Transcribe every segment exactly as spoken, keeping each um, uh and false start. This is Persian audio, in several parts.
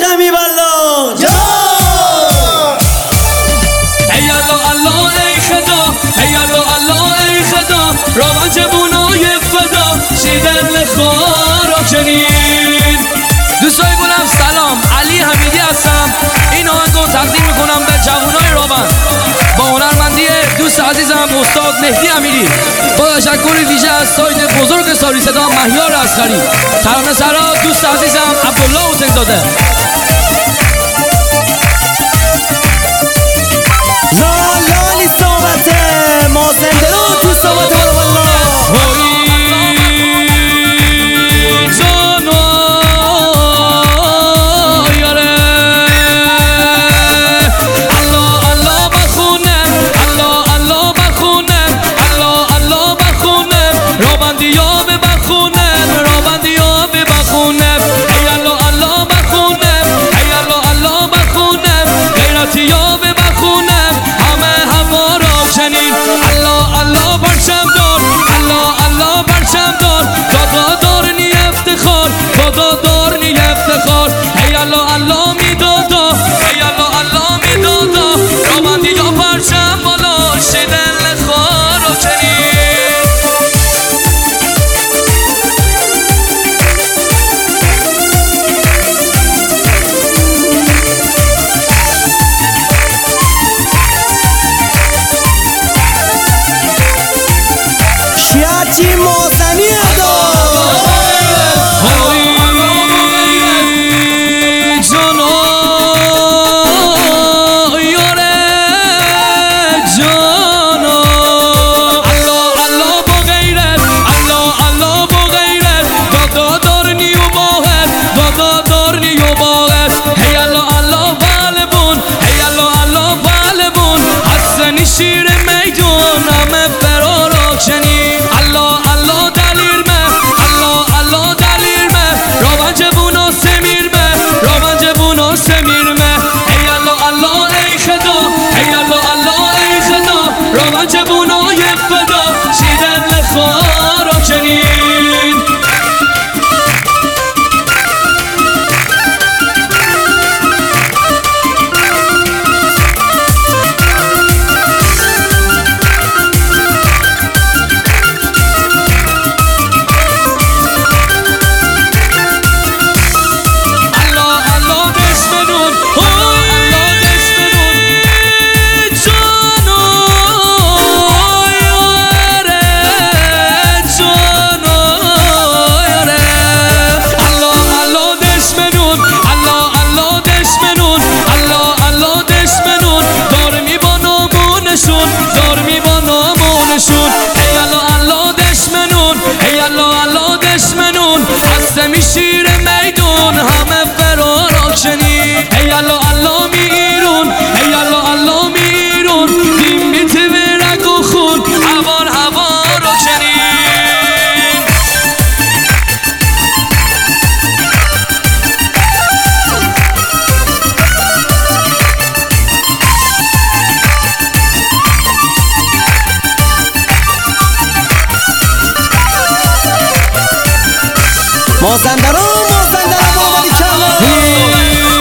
جمعی والله ای الله الله ای خدا ای الله الله ای خدا روان جوونای فدا شیدن خارا چنین. دوستای گلم سلام، علی حمیدی هستم. این آهنگو تقدیم میکنم به جوانای روان با هنرمندی دوست عزیزم استاد مهدی امیری، با تشکر ویژه از سایت بزرگ ساری صدا مهیار اصغری، ترانه سرا دوست عزیزم عبدالله حسین زاده. لالالی صحبته ما زنده رو تو صحبت والله شیعتی موزنی ادا شیر میدون همه فرارا چنین. الله الله دلیل مه الله الله دلیل مه روان جوونا سمیر مه روان جوونا سمیر مه ای الله الله ای خدا ای الله الله ای خدا روان جوونا یک فدا شیدن لخارا چنین. شیر میدون همه فرارا چنین. ای الله الله میرون ای الله الله میرون دیم بیت به رگ و خون هوار هوارا چنین. مازندران مازندران بابالی کلا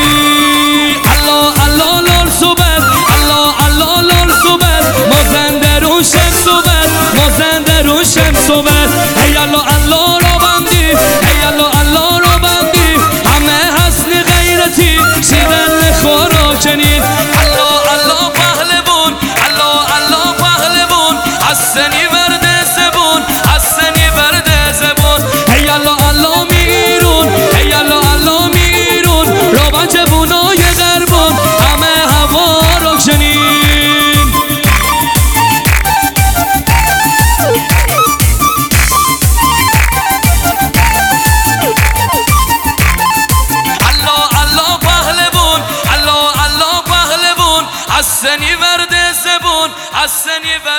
الله الله لال صبح الله الله لال صبح مازندران شم صبح مازندران شم صبح ای الله الله را بندی ای الله الله را بندی همه حسن غیرتی شیدن خورا چنین. الله الله پهلوان الله الله پهلوان حسنی ورده زبون حسنی ورده زبون ای الله الله میرون ای الله الله میرون روان جوونای غربان همه هوا را چنین. الله الله پهلوان الله الله پهلوان حسنی ورده زبون حسنی ورده